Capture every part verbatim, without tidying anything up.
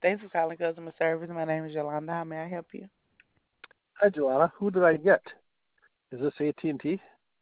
Thanks for calling customer service. My name is Yolanda. How may I help you? Hi, Joanna. Who did I get? Is this A T and T?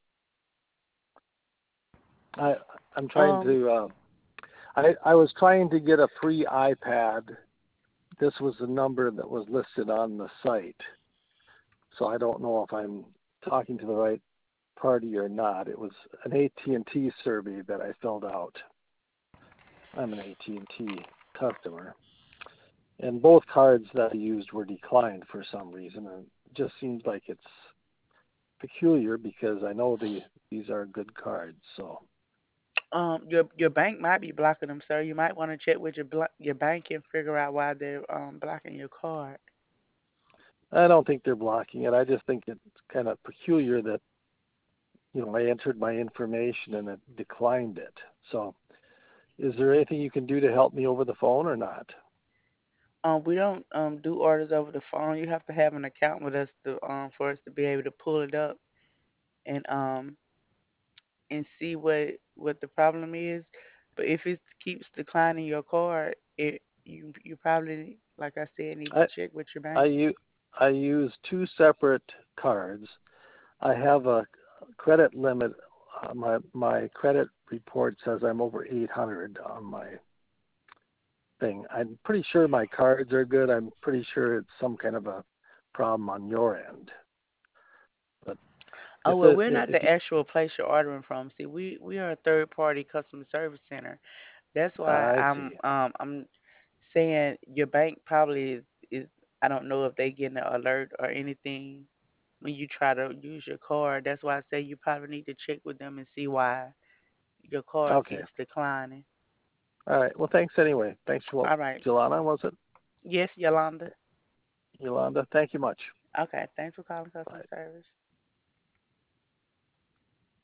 I I'm trying Um, to. Uh, I I was trying to get a free iPad. This was the number that was listed on the site, so I don't know if I'm talking to the right party or not. It was an A T and T survey that I filled out. I'm an A T and T customer, and both cards that I used were declined for some reason, and it just seems like it's peculiar because I know the these are good cards. So um, your your bank might be blocking them, sir. You might want to check with your blo- your bank and figure out why they're um blocking your card. I don't think they're blocking it. I just think it's kind of peculiar that, you know, I entered my information and it declined it. So, is there anything you can do to help me over the phone or not? Um, we don't um do orders over the phone. You have to have an account with us to um for us to be able to pull it up and um and see what what the problem is. But if it keeps declining your card, it you you probably, like I said, need to I check with your I bank. use I use two separate cards. I have a credit limit. Uh, my my credit report says I'm over eight hundred on my thing. I'm pretty sure my cards are good. I'm pretty sure it's some kind of a problem on your end. But Oh if well, it we're not if the actual place you're ordering from. See, we we are a third party customer service center. That's why I I'm see. um I'm saying your bank probably is, is I don't know if they getting an alert or anything when you try to use your card. That's why I say you probably need to check with them and see why your card Okay. keeps declining. All right. Well, thanks anyway. Thanks, Wel- All right. Jelana, was it? Yes, Yolanda. Yolanda, thank you much. Okay. Thanks for calling customer Bye. service.